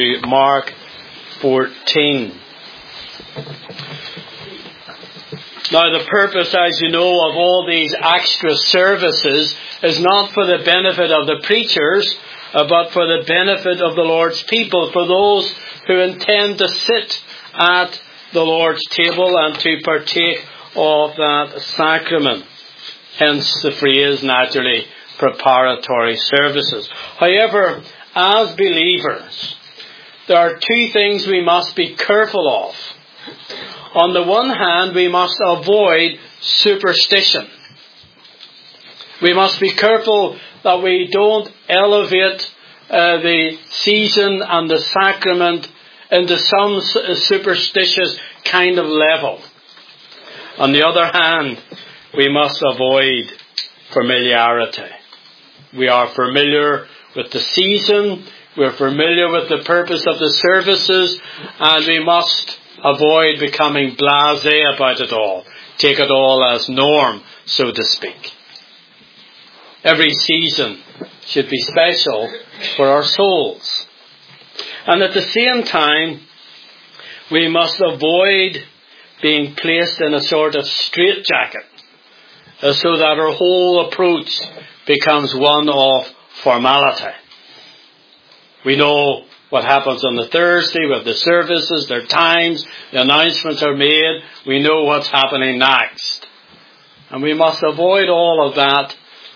Mark 14. Now the purpose, as you know, of all these extra services is not for the benefit of the preachers, but for the benefit of the Lord's people, for those who intend to sit at the Lord's table and to partake of that sacrament. Hence the phrase, naturally, preparatory services. However, as believers, there are two things we must be careful of. On the one hand, we must avoid superstition. We must be careful that we don't elevate the season and the sacrament into some superstitious kind of level. On the other hand, we must avoid familiarity. We are familiar with the season, we're familiar with the purpose of the services, and we must avoid becoming blasé about it all. Take it all as norm, so to speak. Every season should be special for our souls. And at the same time, we must avoid being placed in a sort of straitjacket, so that our whole approach becomes one of formality. We know what happens on the Thursday with the services, their times, the announcements are made. We know what's happening next. And we must avoid all of that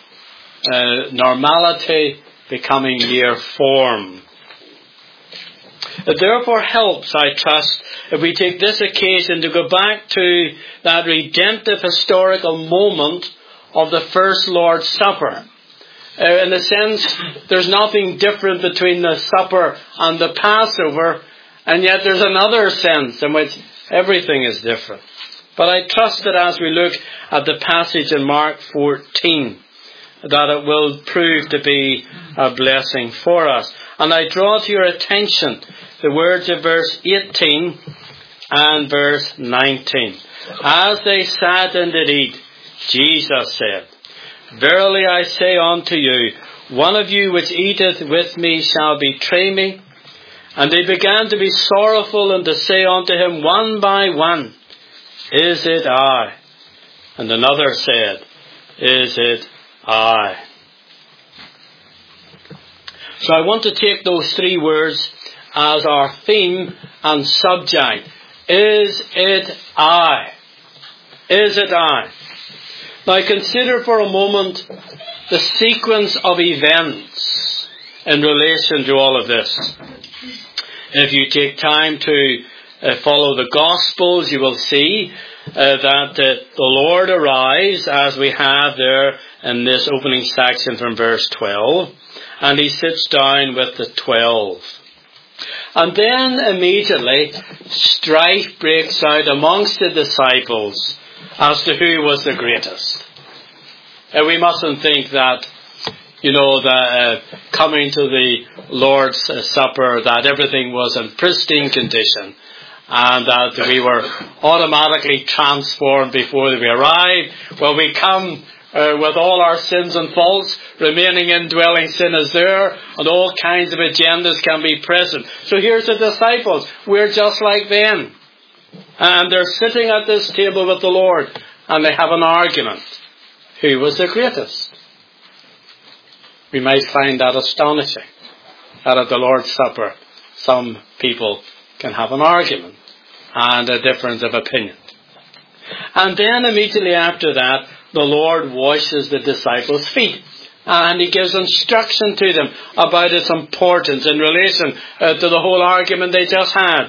normality becoming mere form. It therefore helps, I trust, if we take this occasion to go back to that redemptive historical moment of the first Lord's Supper. In a sense, there's nothing different between the supper and the Passover, and yet there's another sense in which everything is different. But I trust that as we look at the passage in Mark 14, that it will prove to be a blessing for us. And I draw to your attention the words of verse 18 and verse 19. As they sat and did eat, Jesus said, Verily I say unto you, one of you which eateth with me shall betray me. And they began to be sorrowful and to say unto him one by one, Is it I? And another said, Is it I? So I want to take those three words as our theme and subject. Is it I? Is it I? Now consider for a moment the sequence of events in relation to all of this. If you take time to follow the Gospels, you will see that the Lord arrives, as we have there in this opening section from verse 12, and he sits down with the 12. And then immediately strife breaks out amongst the disciples as to who was the greatest. We mustn't think that, coming to the Lord's Supper, that everything was in pristine condition and that we were automatically transformed before we arrived. Well, we come with all our sins and faults, remaining indwelling sin is there, and all kinds of agendas can be present. So here's the disciples. We're just like them. And they're sitting at this table with the Lord, and they have an argument. Who was the greatest? We might find that astonishing, that at the Lord's Supper, some people can have an argument and a difference of opinion. And then immediately after that, the Lord washes the disciples' feet. And he gives instruction to them about its importance in relation to the whole argument they just had.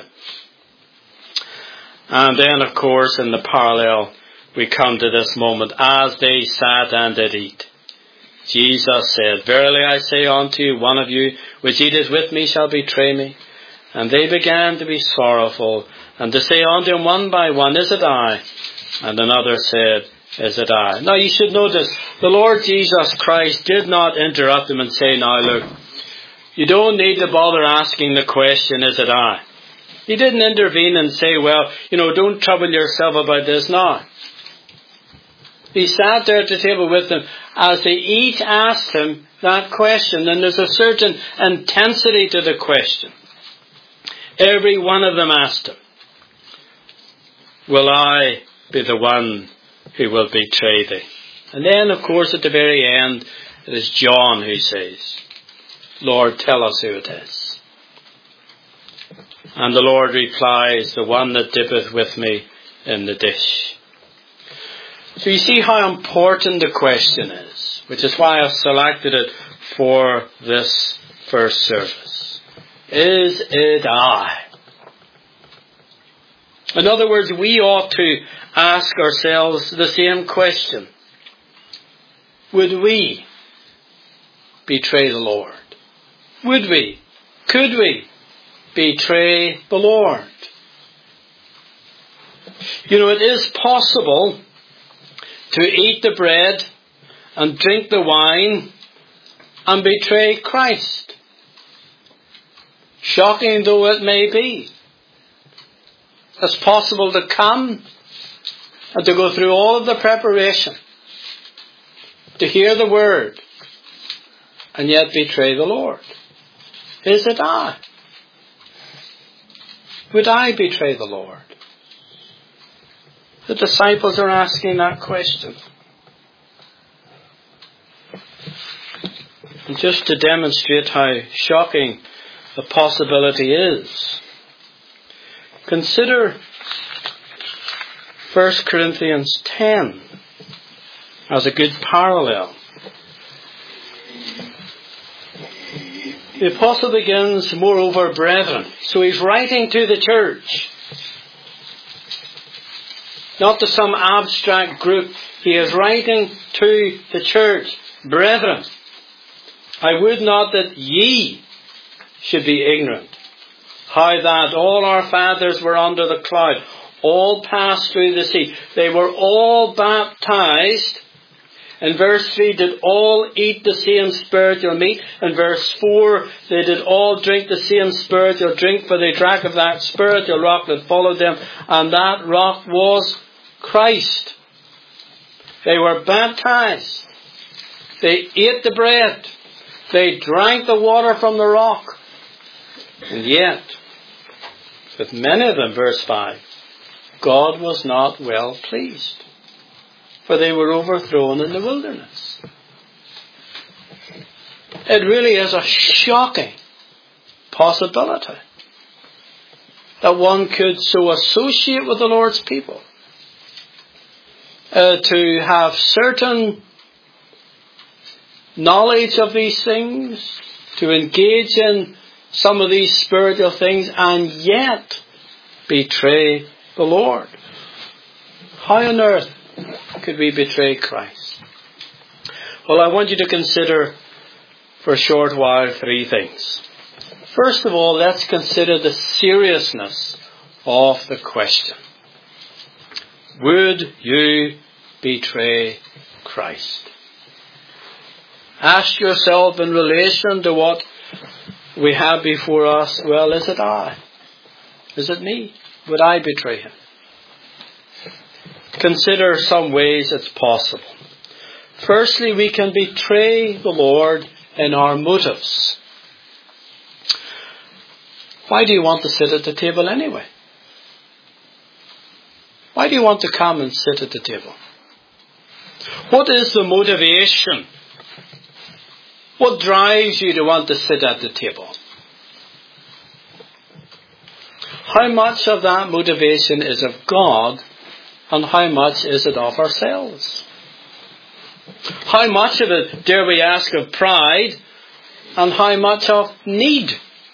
And then, of course, in the parallel, we come to this moment. As they sat and did eat, Jesus said, Verily I say unto you, one of you which eateth with me shall betray me. And they began to be sorrowful, and to say unto him one by one, Is it I? And another said, Is it I? Now you should notice, the Lord Jesus Christ did not interrupt them and say, Now look, you don't need to bother asking the question, Is it I? He didn't intervene and say, well, don't trouble yourself about this now. He sat there at the table with them as they each asked him that question, and there's a certain intensity to the question. Every one of them asked him, will I be the one who will betray thee? And then, of course, at the very end, it is John who says, Lord, tell us who it is. And the Lord replies, the one that dippeth with me in the dish. So you see how important the question is, which is why I've selected it for this first service. Is it I? In other words, we ought to ask ourselves the same question. Would we betray the Lord? Would we? Could we betray the Lord? You know, it is possible to eat the bread and drink the wine and betray Christ. Shocking though it may be. It's possible to come and to go through all of the preparation, to hear the word, and yet betray the Lord. Is it I? Would I betray the Lord? The disciples are asking that question. And just to demonstrate how shocking the possibility is, consider 1 Corinthians 10 as a good parallel. The apostle begins, moreover, brethren. So he's writing to the church. Not to some abstract group. He is writing to the church. Brethren, I would not that ye should be ignorant, how that all our fathers were under the cloud, all passed through the sea. They were all baptized. In verse 3, did all eat the same spiritual meat. In verse 4, they did all drink the same spiritual drink, for they drank of that spiritual rock that followed them, and that rock was Christ. They were baptized. They ate the bread. They drank the water from the rock. And yet, with many of them, verse 5, God was not well pleased, for they were overthrown in the wilderness. It really is a shocking possibility that one could so associate with the Lord's people, to have certain knowledge of these things, to engage in some of these spiritual things, and yet betray the Lord. How on earth could we betray Christ? Well, I want you to consider for a short while three things. First of all, let's consider the seriousness of the question. Would you betray Christ? Ask yourself in relation to what we have before us, well, is it I? Is it me? Would I betray him? Consider some ways it's possible. Firstly, we can betray the Lord in our motives. Why do you want to sit at the table anyway? Why do you want to come and sit at the table? What is the motivation? What drives you to want to sit at the table? How much of that motivation is of God, and how much is it of ourselves? How much of it, dare we ask, of pride, and how much of need?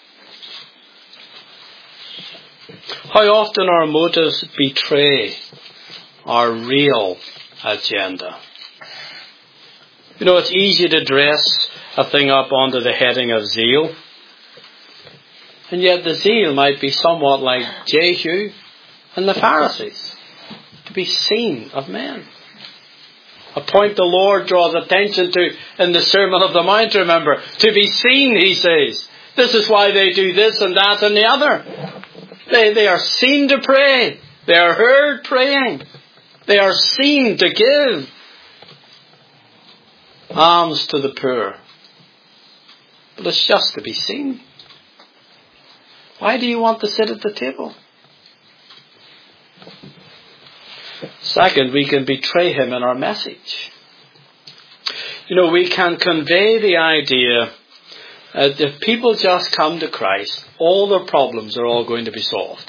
How often our motives betray our real agenda? You know, it's easy to dress a thing up under the heading of zeal. And yet the zeal might be somewhat like Jehu and the Pharisees, to be seen of men. A point the Lord draws attention to in the Sermon of the Mount, remember. To be seen, he says. This is why they do this and that and the other. They are seen to pray. They are heard praying. They are seen to give alms to the poor. But it's just to be seen. Why do you want to sit at the table? Second, we can betray him in our message. We can convey the idea that if people just come to Christ, all their problems are all going to be solved.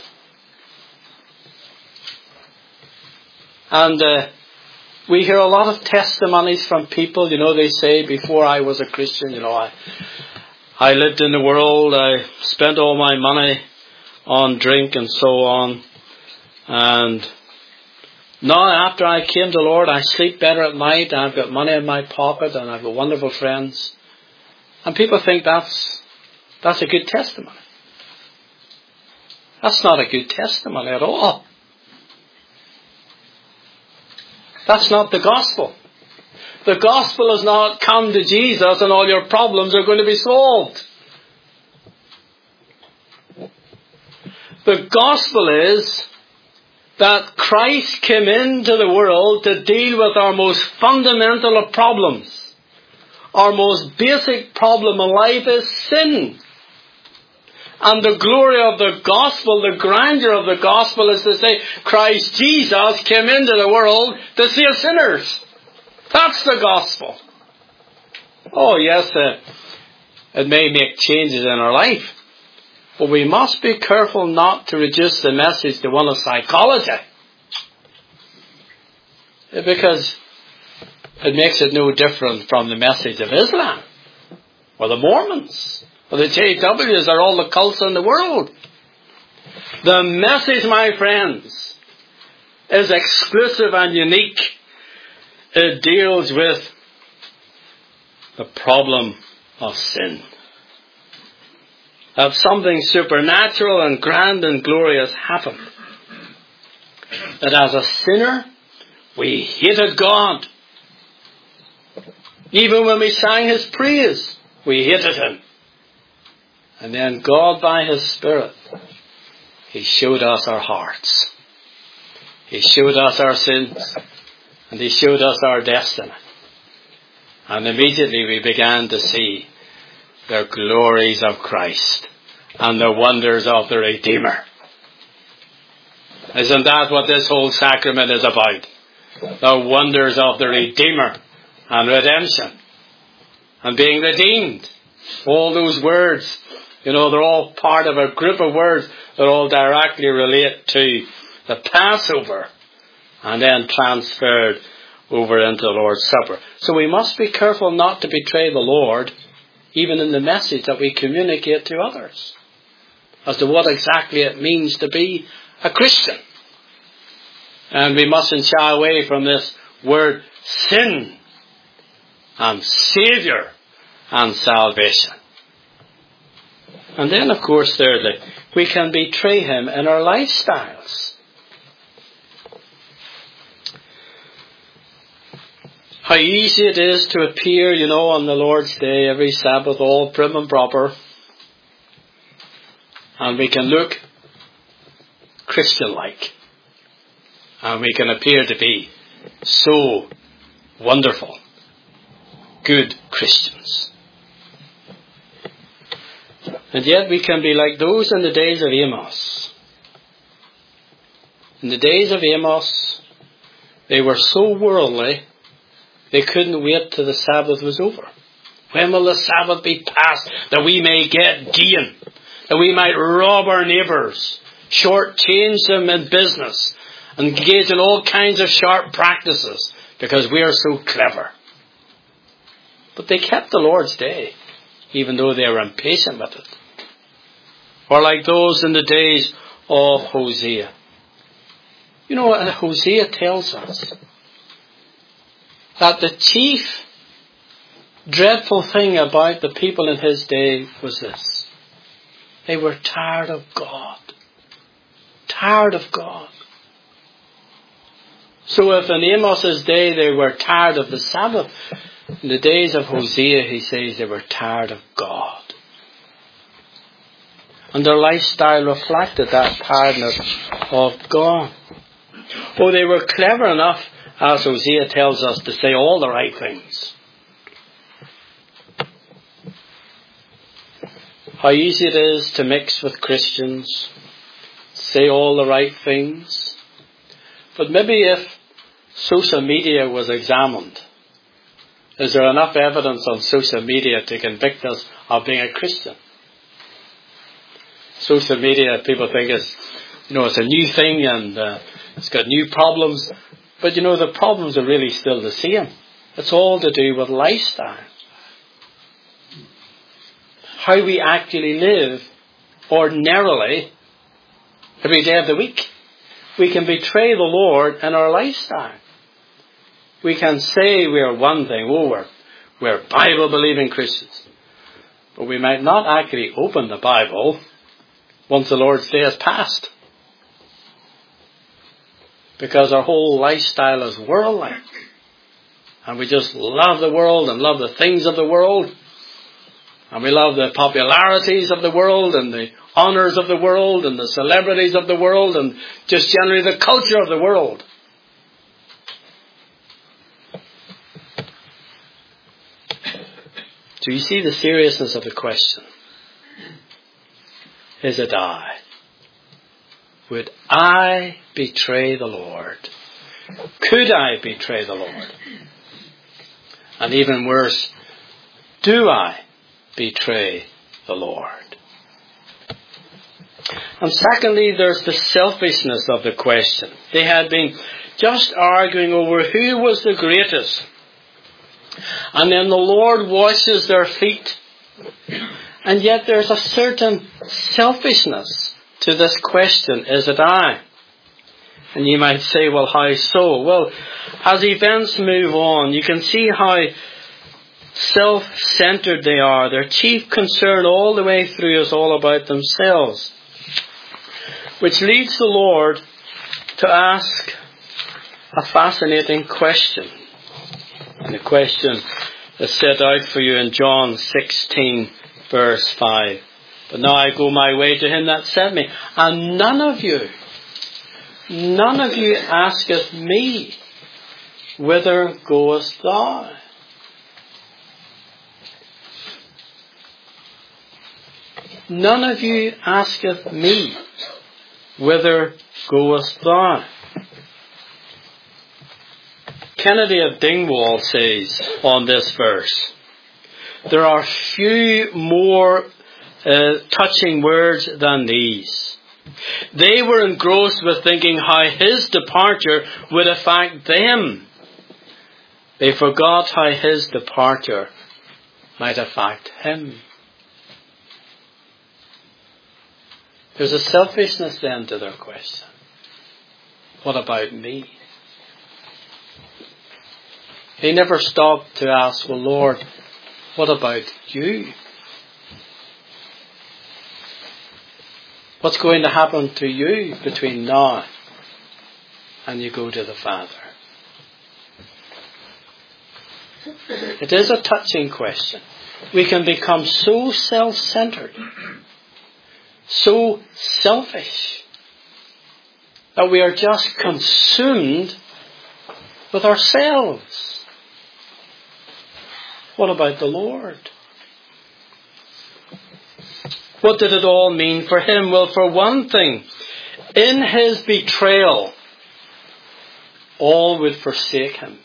And we hear a lot of testimonies from people. They say, before I was a Christian, I lived in the world, I spent all my money on drink and so on. And now after I came to the Lord, I sleep better at night, I've got money in my pocket, and I've got wonderful friends. And people think that's a good testimony. That's not a good testimony at all. That's not the gospel. The gospel is not come to Jesus and all your problems are going to be solved. The gospel is that Christ came into the world to deal with our most fundamental of problems. Our most basic problem in life is sin. And the glory of the gospel, the grandeur of the gospel is to say, Christ Jesus came into the world to save sinners. That's the gospel. Oh yes, it may make changes in our life. But we must be careful not to reduce the message to one of psychology. Because it makes it no different from the message of Islam, or the Mormons, or the JWs, or all the cults in the world. The message, my friends, is exclusive and unique. It deals with the problem of sin. That something supernatural and grand and glorious happened. That as a sinner, we hated God. Even when we sang His praise, we hated Him. And then God, by His Spirit, He showed us our hearts. He showed us our sins. And He showed us our destiny. And immediately we began to see the glories of Christ and the wonders of the Redeemer. Isn't that what this whole sacrament is about? The wonders of the Redeemer and redemption and being redeemed. All those words, they're all part of a group of words that all directly relate to the Passover and then transferred over into the Lord's Supper. So we must be careful not to betray the Lord, even in the message that we communicate to others, as to what exactly it means to be a Christian. And we mustn't shy away from this word sin and Saviour and salvation. And then, of course, thirdly, we can betray Him in our lifestyles. How easy it is to appear, on the Lord's Day, every Sabbath, all prim and proper. And we can look Christian-like. And we can appear to be so wonderful, good Christians. And yet we can be like those in the days of Amos. In the days of Amos, they were so worldly, they couldn't wait till the Sabbath was over. When will the Sabbath be past, that we may get gain, that we might rob our neighbours, shortchange them in business, engage in all kinds of sharp practices, because we are so clever. But they kept the Lord's Day, even though they were impatient with it. Or like those in the days of Hosea. Hosea tells us that the chief dreadful thing about the people in his day was this. They were tired of God. Tired of God. So if in Amos's day they were tired of the Sabbath, in the days of Hosea he says they were tired of God. And their lifestyle reflected that tiredness of God. Oh, they were clever enough, as Hosea tells us, to say all the right things. how easy it is to mix with Christians, say all the right things. But maybe if social media was examined, is there enough evidence on social media to convict us of being a Christian? Social media, people think it's a new thing and it's got new problems. But the problems are really still the same. It's all to do with lifestyle. How we actually live ordinarily every day of the week. We can betray the Lord in our lifestyle. We can say we are one thing. We're Bible-believing Christians. But we might not actually open the Bible once the Lord's Day has passed. Because our whole lifestyle is worldly. And we just love the world and love the things of the world. And we love the popularities of the world and the honours of the world and the celebrities of the world and just generally the culture of the world. Do you see the seriousness of the question? Is it I? Would I betray the Lord? Could I betray the Lord? And even worse, do I betray the Lord? And secondly, there's the selfishness of the question. They had been just arguing over who was the greatest. And then the Lord washes their feet. And yet there's a certain selfishness to this question, is it I? And you might say, well, how so? Well, as events move on, you can see how self-centered they are. Their chief concern all the way through is all about themselves. Which leads the Lord to ask a fascinating question. And the question is set out for you in John 16, verse 5. But now I go my way to him that sent me. And none of you asketh me, whither goest thou? None of you asketh me, whither goest thou? Kennedy of Dingwall says on this verse, there are few more touching words than these. They were engrossed with thinking how his departure would affect them. They forgot how his departure might affect him. There's a selfishness then to their question. What about me? He never stopped to ask, well, Lord, what about you? What's going to happen to you between now and you go to the Father? It is a touching question. We can become so self-centered, so selfish, that we are just consumed with ourselves. What about the Lord? What did it all mean for him? Well, for one thing, in his betrayal, all would forsake him.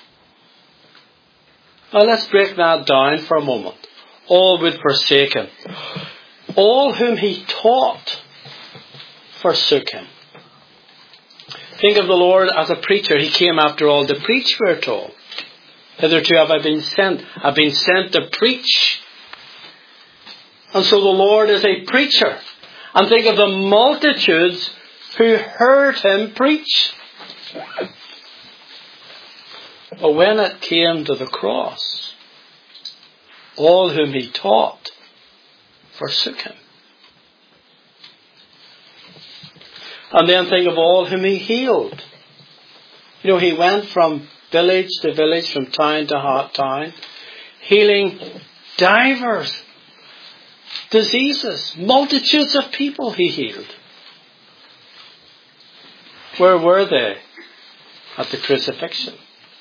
Now let's break that down for a moment. All would forsake him. All whom he taught forsook him. Think of the Lord as a preacher. He came after all to preach, we're told. Hitherto have I been sent. I've been sent to preach. And so the Lord is a preacher. And think of the multitudes who heard him preach. But when it came to the cross, all whom he taught forsook him. And then think of all whom he healed. He went from village to village, from town to town, healing divers diseases. Multitudes of people he healed. Where were they at the crucifixion?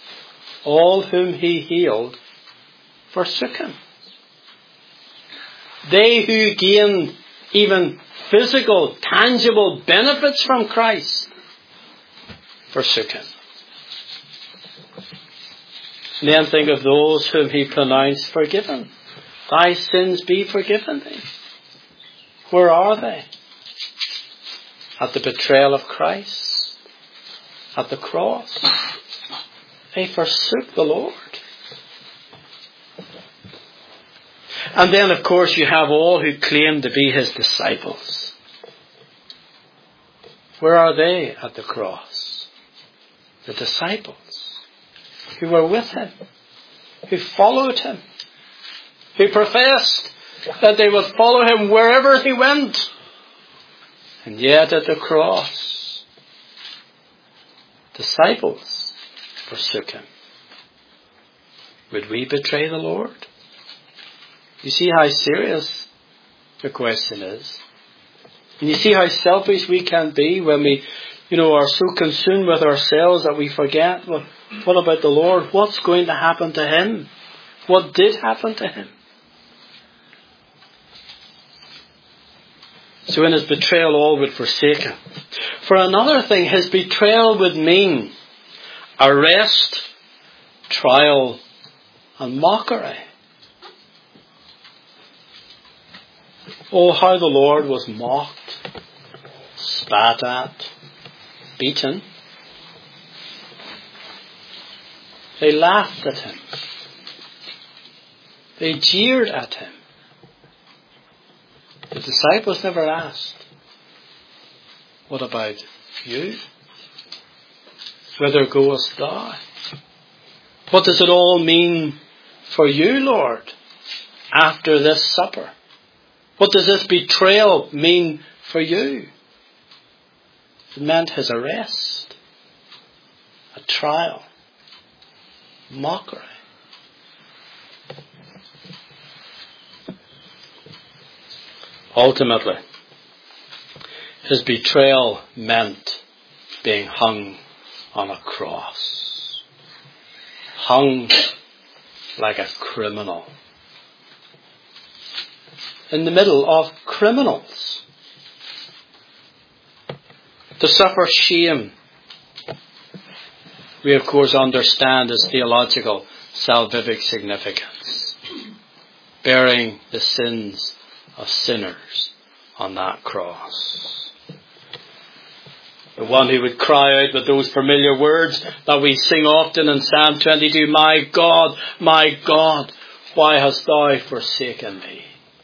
All whom he healed forsook him. They who gain even physical, tangible benefits from Christ forsook him. And then think of those whom he pronounced forgiven. Thy sins be forgiven thee. Where are they? At the betrayal of Christ? At the cross? They forsook the Lord. And then, of course, you have all who claim to be his disciples. Where are they at the cross? The disciples who were with him, who followed him, who professed that they would follow him wherever he went. And yet at the cross, disciples forsook him. Would we betray the Lord? You see how serious the question is. And you see how selfish we can be when we, are so consumed with ourselves that we forget, well, what about the Lord? What's going to happen to him? What did happen to him? So in his betrayal, all would forsake him. For another thing, his betrayal would mean arrest, trial, and mockery. Oh, how the Lord was mocked, spat at, beaten. They laughed at him. They jeered at him. The disciples never asked, what about you? Whither goest thou? What does it all mean for you, Lord, after this supper? What does this betrayal mean for you? It meant his arrest, a trial, mockery. Ultimately, his betrayal meant being hung on a cross. Hung like a criminal. In the middle of criminals. To suffer shame, we of course understand its theological salvific significance. Bearing the sins of sinners on that cross. The one who would cry out with those familiar words that we sing often in Psalm 22, my God, why hast thou forsaken me?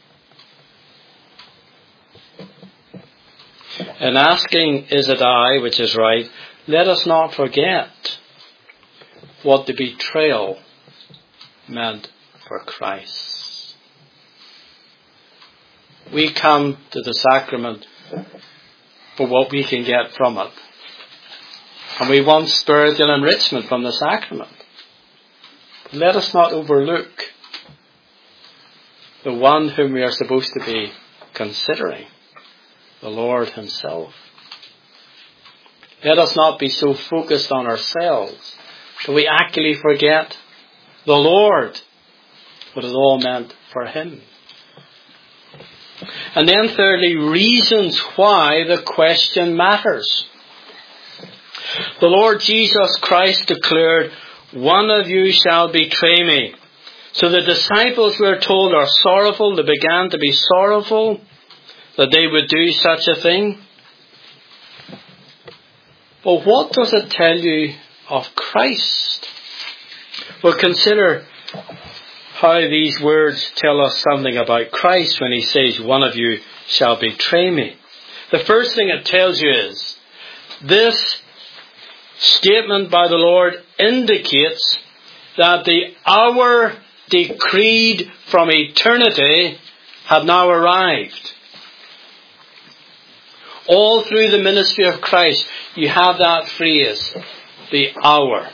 In asking, is it I, which is right, let us not forget what the betrayal meant for Christ. We come to the sacrament for what we can get from it. And we want spiritual enrichment from the sacrament. But let us not overlook the one whom we are supposed to be considering. The Lord himself. Let us not be so focused on ourselves that we actually forget the Lord, what it all meant for him. And then thirdly, reasons why the question matters. The Lord Jesus Christ declared, one of you shall betray me. So the disciples, we are told, are sorrowful. They began to be sorrowful that they would do such a thing. But what does it tell you of Christ? Well, consider how these words tell us something about Christ when he says, one of you shall betray me. The first thing it tells you is, this statement by the Lord indicates that the hour decreed from eternity had now arrived. All through the ministry of Christ, you have that phrase, the hour.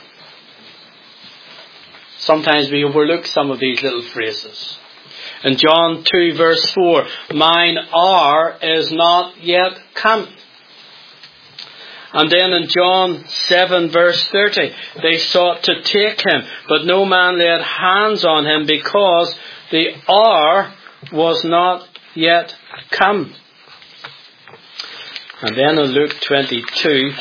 Sometimes we overlook some of these little phrases. In John 2 verse 4, mine hour is not yet come. And then in John 7 verse 30, they sought to take him, but no man laid hands on him because the hour was not yet come. And then in Luke 22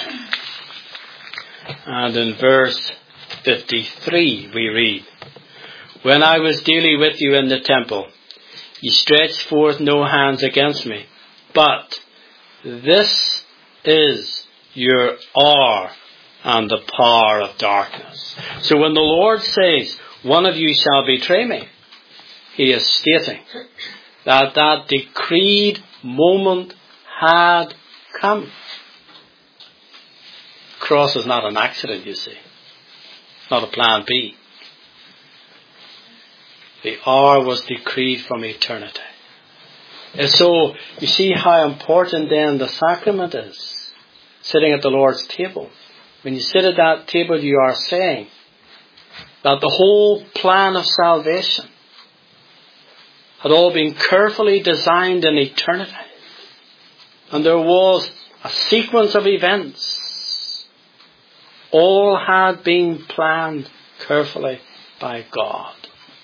and in verse 53 we read, "When I was daily with you in the temple, ye stretched forth no hands against me, but this is your hour and the power of darkness." So when the Lord says, "One of you shall betray me," he is stating that that decreed moment had come. Cross is not an accident, you see. Not a plan B. The hour was decreed from eternity. And so, you see how important then the sacrament is. Sitting at the Lord's table. When you sit at that table, you are saying that the whole plan of salvation had all been carefully designed in eternity. And there was a sequence of events. All had been planned carefully by God.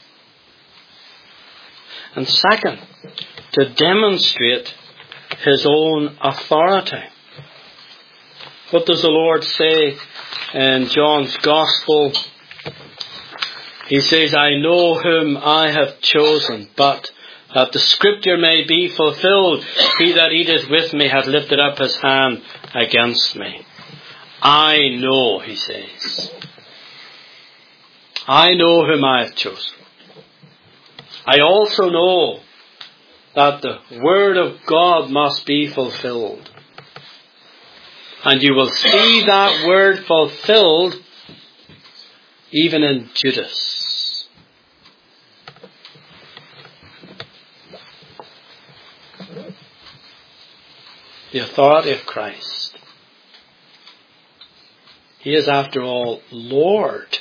And second, to demonstrate his own authority. What does the Lord say in John's Gospel? He says, "I know whom I have chosen, but that the scripture may be fulfilled, he that eateth with me hath lifted up his hand against me." I know, he says. I know whom I have chosen. I also know that the word of God must be fulfilled. And you will see that word fulfilled even in Judas. The authority of Christ. He is, after all, Lord.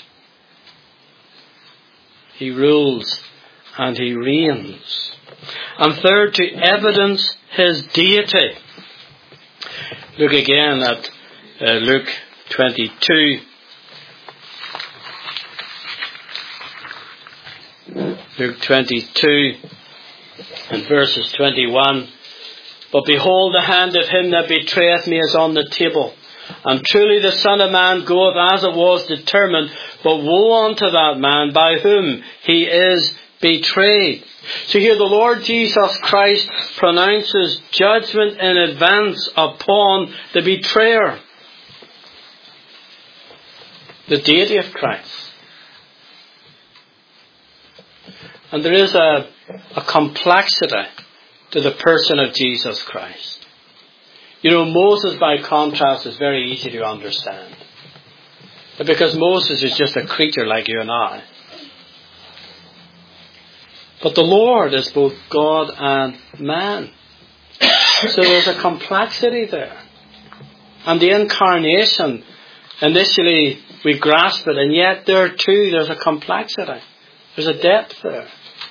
He rules and he reigns. And third, to evidence his deity. Look again at Luke 22. Luke 22 and verses 21. "But behold, the hand of him that betrayeth me is on the table. And truly the Son of Man goeth as it was determined, but woe unto that man by whom he is betrayed." So here the Lord Jesus Christ pronounces judgment in advance upon the betrayer. The deity of Christ. And there is a complexity to the person of Jesus Christ. You know, Moses, by contrast, is very easy to understand. Because Moses is just a creature like you and I. But the Lord is both God and man. So there's a complexity there. And the incarnation, initially we grasp it, and yet there too there's a complexity. There's a depth there.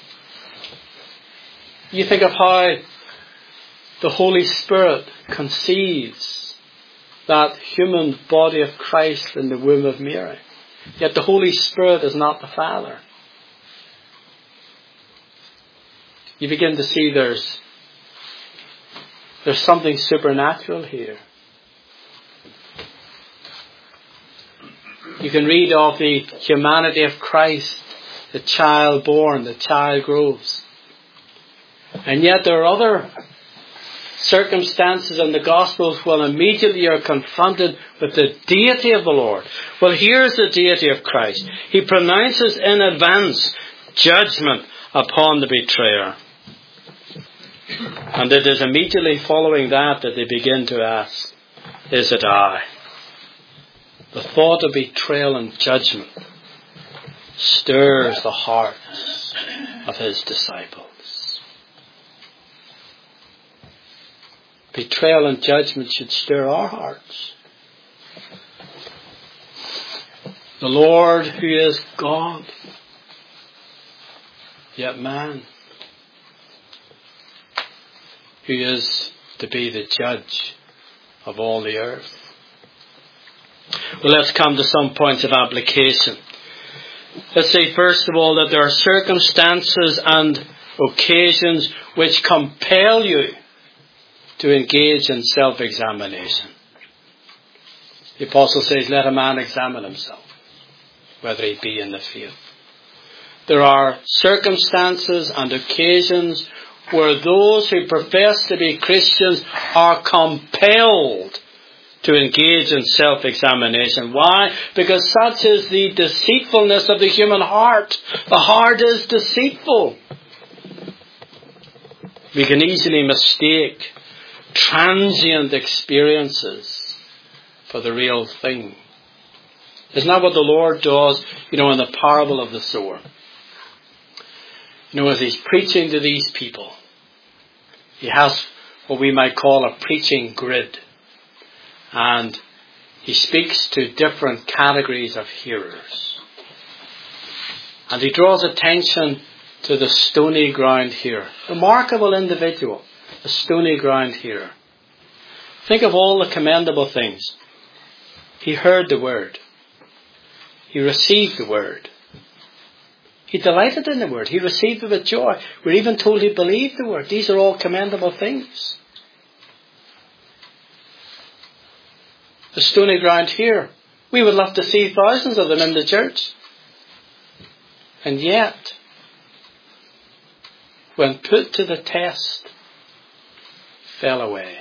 You think of how the Holy Spirit conceives that human body of Christ in the womb of Mary. Yet the Holy Spirit is not the Father. You begin to see there's something supernatural here. You can read of the humanity of Christ, the child born, the child grows. And yet there are other circumstances in the Gospels when immediately you're confronted with the deity of the Lord. Well, here's the deity of Christ. He pronounces in advance judgment upon the betrayer. And it is immediately following that they begin to ask, is it I? The thought of betrayal and judgment stirs the hearts of his disciples. Betrayal and judgment should stir our hearts. The Lord, who is God, yet man, who is to be the judge of all the earth. Well, let's come to some points of application. Let's say, first of all, that there are circumstances and occasions which compel you to engage in self-examination. The apostle says, let a man examine himself, whether he be in the faith. There are circumstances and occasions where those who profess to be Christians are compelled to engage in self-examination. Why? Because such is the deceitfulness of the human heart. The heart is deceitful. We can easily mistake transient experiences for the real thing. Isn't that what the Lord does, in the parable of the sower? As he's preaching to these people, he has what we might call a preaching grid. And he speaks to different categories of hearers. And he draws attention to the stony ground hearer. Remarkable individual, the stony ground hearer. Think of all the commendable things. He heard the word. He received the word. He delighted in the word. He received it with joy. We're even told he believed the word. These are all commendable things. The stony ground here. We would love to see thousands of them in the church. And yet, when put to the test, fell away.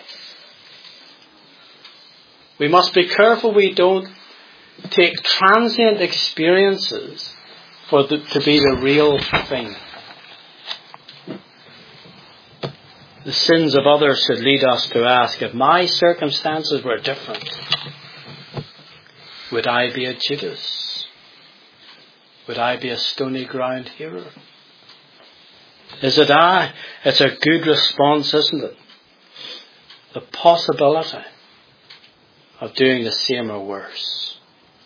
We must be careful we don't take transient experiences to be the real thing. The sins of others should lead us to ask, if my circumstances were different, would I be a Judas? Would I be a stony ground hearer? Is it I? It's a good response, isn't it? The possibility of doing the same or worse.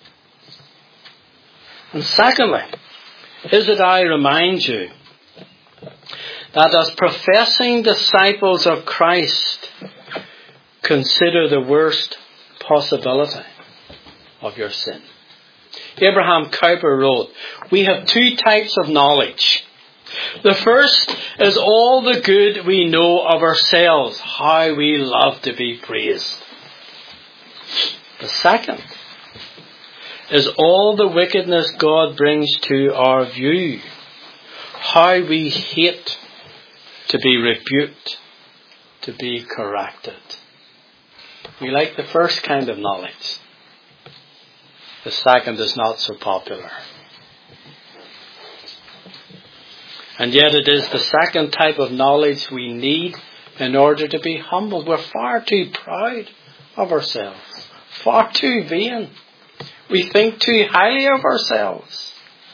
And secondly, is it I remind you that as professing disciples of Christ, consider the worst possibility of your sin. Abraham Kuyper wrote, we have two types of knowledge. The first is all the good we know of ourselves, how we love to be praised. The second is all the wickedness God brings to our view, how we hate to be rebuked, to be corrected. We like the first kind of knowledge. The second is not so popular. And yet it is the second type of knowledge we need in order to be humbled. We're far too proud of ourselves, far too vain. We think too highly of ourselves.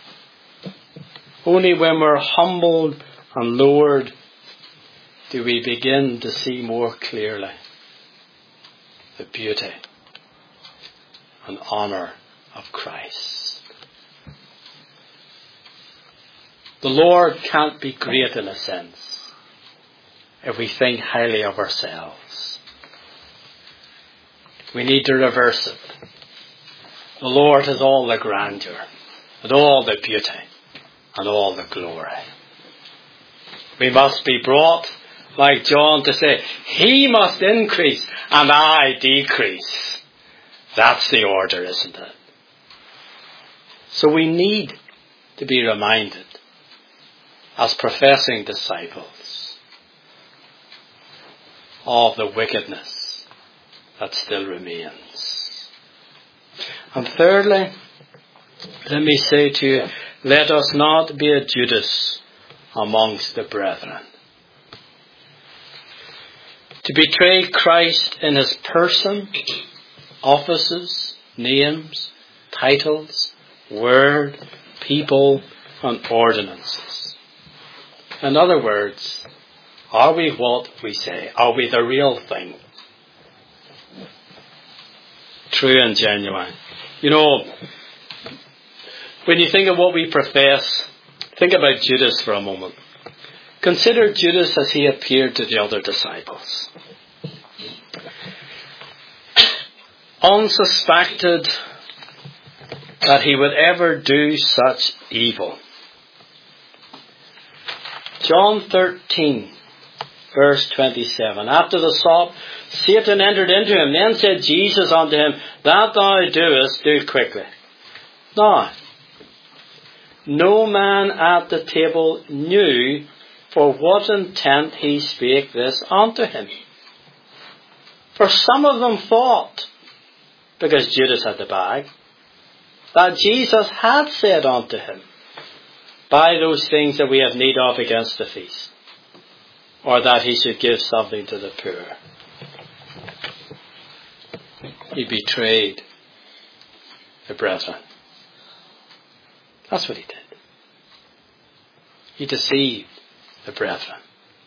Only when we're humbled and lowered do we begin to see more clearly the beauty and honour of Christ. The Lord can't be great in a sense if we think highly of ourselves. We need to reverse it. The Lord has all the grandeur and all the beauty and all the glory. We must be brought, like John, to say, He must increase and I decrease. That's the order, isn't it? So we need to be reminded as professing disciples of the wickedness that still remains. And thirdly, let me say to you, let us not be a Judas amongst the brethren. To betray Christ in his person, offices, names, titles, word, people, and ordinances. In other words, are we what we say? Are we the real thing? True and genuine. You know, when you think of what we profess, think about Judas for a moment. Consider Judas as he appeared to the other disciples. Unsuspected that he would ever do such evil. John 13, verse 27. After the sop, Satan entered into him. Then said Jesus unto him, That thou doest, do quickly. Now, no man at the table knew for what intent he spake this unto him. For some of them thought, because Judas had the bag, that Jesus had said unto him, Buy those things that we have need of against the feast, or that he should give something to the poor. He betrayed the brethren. That's what he did. He deceived the brethren.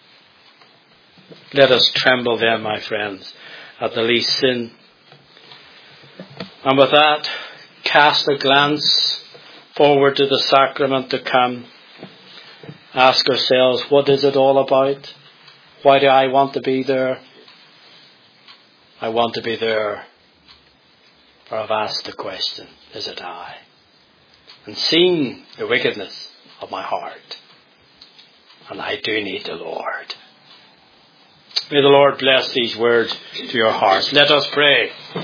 Let us tremble then, my friends, at the least sin. And with that, cast a glance forward to the sacrament to come. Ask ourselves, what is it all about? Why do I want to be there? I want to be there, for I've asked the question, is it I? And seen the wickedness of my heart. And I do need the Lord. May the Lord bless these words to your hearts. Let us pray.